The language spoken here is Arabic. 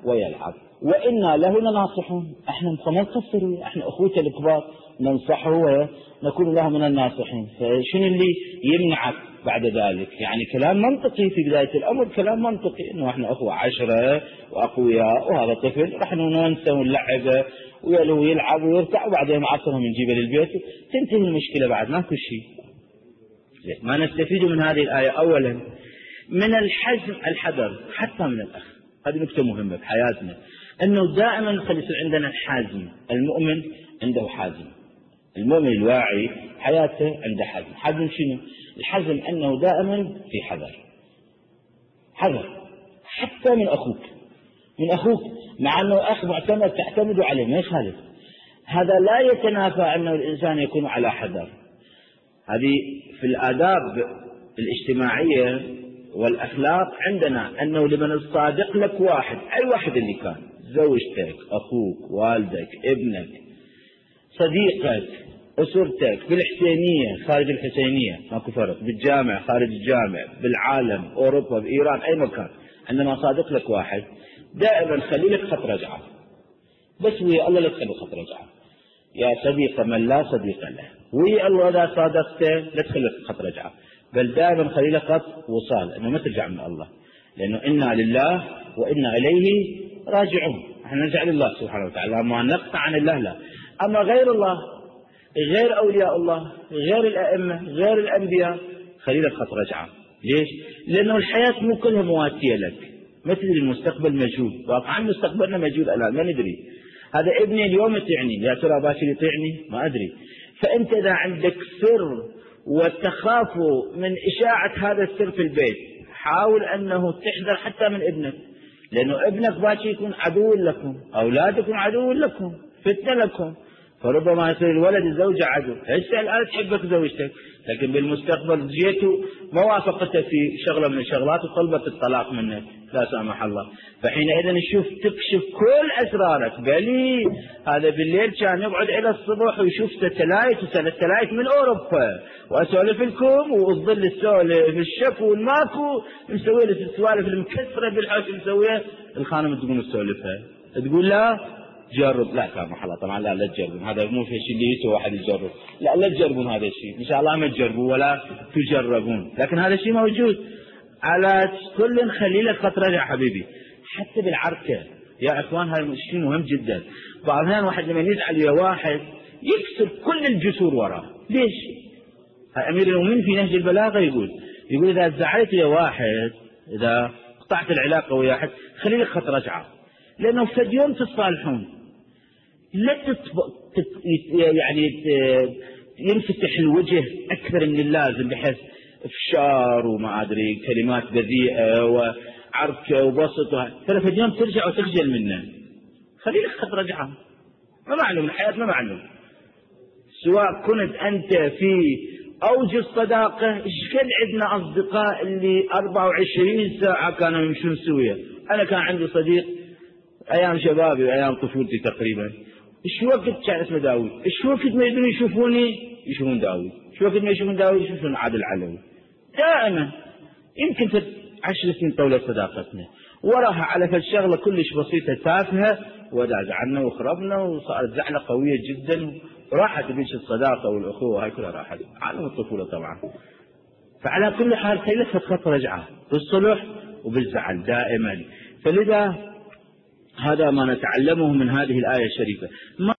ويلعب، وإنا له لناصحون. احنا ما نقصر، احنا اخوته الكبار ننصحه ونكون له من الناصحين. فشنو اللي يمنعك بعد ذلك؟ يعني كلام منطقي في بداية الأمر، كلام منطقي إنه إحنا أخوة 10 وأقوياء، وهذا طفل راح ننسى ونلعبه ويلو يلعب ويرتع، وبعدين نعصرهم نجيبه للبيت تنتهي المشكلة، بعد ماكو شيء. ما نستفيد من هذه الآية أولا من الحزم الحذر حتى من الأخ. هذه نكتة مهمة في حياتنا، أنه دائما نخلي يصير عندنا الحازم. المؤمن عنده حازم، المؤمن الواعي حياته عنده حزم. حزم شنو؟ الحزم أنه دائما في حذر حتى من أخوك مع أنه أخ معتمد تعتمد عليه ما يخالف، هذا لا يتنافى أنه الإنسان يكون على حذر. هذه في الآداب الاجتماعية والأخلاق عندنا، أنه لمن الصادق لك واحد، أي واحد اللي كان، زوجتك، أخوك، والدك، ابنك، صديقك، أسرتك، بالحسينية خارج الحسينية ماكو فرق، بالجامع خارج الجامع، بالعالم، أوروبا، بإيران، أي مكان، عندما صادق لك واحد دائما خلي لك خط رجعة. بس ويا الله لا تخلي خط رجعة، يا صديق من لا صديق له، ويا الله لا صادقته لا تخلي لك خط رجعة، بل دائما خلي لك خط وصال، أنه ما ترجع من الله، لأنه إنا لله وإنا إليه راجعون. احنا نرجع لله سبحانه وتعالى، ما نقطع عن الله لا. أما غير الله، غير أولياء الله، غير الأئمة، غير الأنبياء، خلي لك خط رجعة. ليش؟ لأنه الحياة مو كلها مواتية لك، ما تدري المستقبل مجهول، واقعا مستقبلنا مجهول الآن ما ندري. هذا ابني اليوم يطيعني، يا ترى باكر يطيعني ما أدري. فأنت إذا عندك سر وتخاف من إشاعة هذا السر في البيت، حاول أنه تحذر حتى من ابنك، لأنه ابنك باكر يكون عدو لكم، أولادكم عدو لكم، فتنة لكم، فربما يصير الولد الزوجة عدو. هسه الآن تحبك زوجتك، لكن بالمستقبل جيتوا ما وافقته في شغلة من الشغلات وطلبت الطلاق منك لا سامح الله، فحينئذ تكشف كل أسرارك. بلي هذا بالليل كان يقعد إلى الصبح ويشوف ستلايت وثلاث من أوروبا، وأسولف لكم وظل السولف الشفو والماكو مسوي لك السوالف المكسرة بالحوش مسويها الخانم تقوم تسولفها، تقول لا جرب، لا سامح الله طبعا لا تجربون، هذا مو في شيء اللي يسوي واحد يجرب، لا تجربون هذا الشيء، ان شاء الله ما تجربوا ولا تجربون، لكن هذا الشيء موجود. على كل خلي لك خط رجع حبيبي، حتى بالعركه يا اخوان هذا الشيء مهم جدا. بعض الأحيان واحد لما يزعل يا واحد يكسر كل الجسور وراه، ليش؟ امير المؤمنين في نهج البلاغه يقول اذا زعلت يا واحد، اذا قطعت العلاقه ويا احد خلي لك خط رجعه، لانه في يوم تصالحون لا يعني ينفتح الوجه أكثر من اللازم بحيث إفشار وما أدري كلمات بذيئة وعركة وبسط، فلفد يوم ترجع وتخجل منه. خلي لك خط رجعة، ما معلوم الحياة ما معلوم، سواء كنت أنت في أوج الصداقة. إيش كان عندنا أصدقاء اللي 24 ساعة كانوا يمشون سويا. أنا كان عندي صديق أيام شبابي وأيام طفولتي تقريبا، إيش وقت كان اسمه داوود، إيش وقت ما يدرون يشوفوني يشوفون داوود، إيش وقت ما يشوفون داوود يشوفون عادل علوي. دائما يمكن 10 سنين طولت صداقتنا، وراها على فالشغلة كلش بسيطة تافهة وداز عنا وخربنا وصارت زعلة قوية جدا، راحت بيش الصداقة والأخوة هاي كلها راحت، عالم الطفولة طبعا. فعلى كل حال خليك خط رجعة بالصلح وبالزعل دائما. فلذا هذا ما نتعلمه من هذه الآية الشريفة.